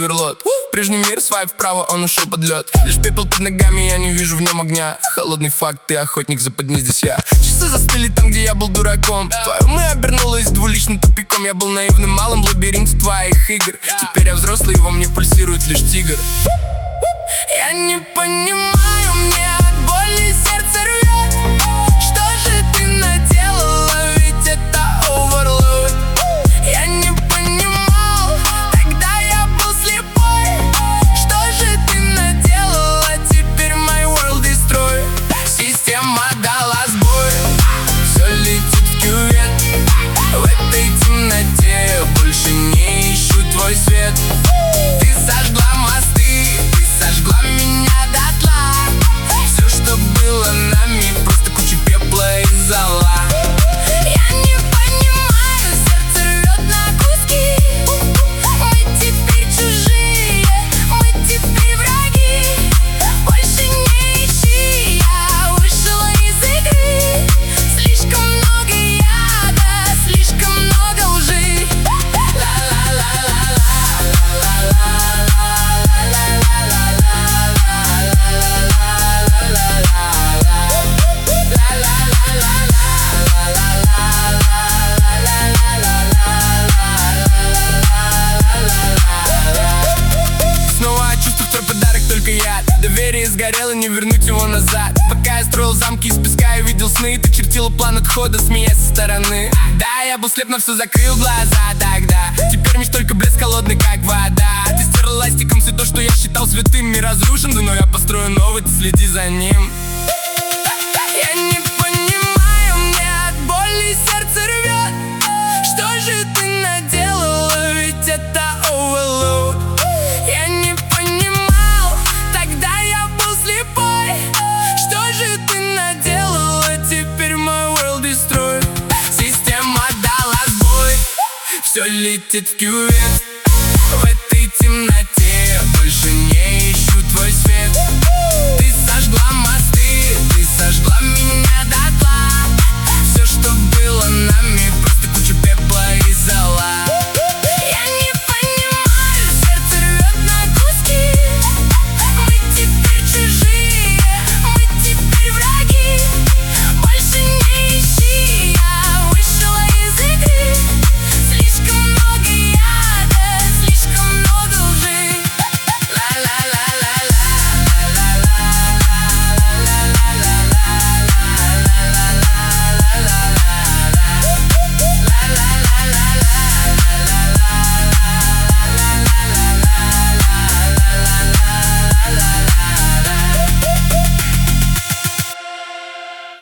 оверлот. Прежний мир, свайп вправо, он ушел под лед. Лишь пепел под ногами, я не вижу в нем огня. Холодный факт, ты охотник, западни здесь я. Часы застыли там, где я был дураком. Твое мы обернулось двуличным тупиком. Я был наивным малым в лабиринте твоих игр. Теперь я взрослый, и во мне пульсирует лишь тигр. Я не понимаю, мне от боли сердце рвет. Что же ты наделала, ведь это оверлоуд. Я не понимал, тогда я был слепой. Что же ты наделала, теперь my world destroy. Система дала сбой, все летит в кювет. В этой темноте я больше не ищу твой свет. Ты сожгла мосты, ты сожгла меня дотла. Все, что было нами, просто куча пепла и зола. Я не понимаю, сердце рвет на куски. Мы теперь чужие, мы теперь враги. Больше не ищи, я вышла из игры. Слишком много яда, слишком много лжи. Снова чувствую твой подарок, только яд. Доверие сгорело, не вернуть его назад. Пока я строил замки из песка и видел сны, ты чертила план отхода, смеясь со стороны. Да, я был слеп, на все закрыл глаза тогда. Теперь меч только блеск холодный, как вода. Ты стерла ластиком все то, что я считал святым. Мир разрушен, но я построю новый, ты следи за ним. Я не понимаю, мне от боли сердце рвет. Что же ты наделала, ведь это оверлоуд. Я не понимал, тогда я был слепой. Что же ты наделала, теперь my world destroy. Система дала сбой, все летит в кювет.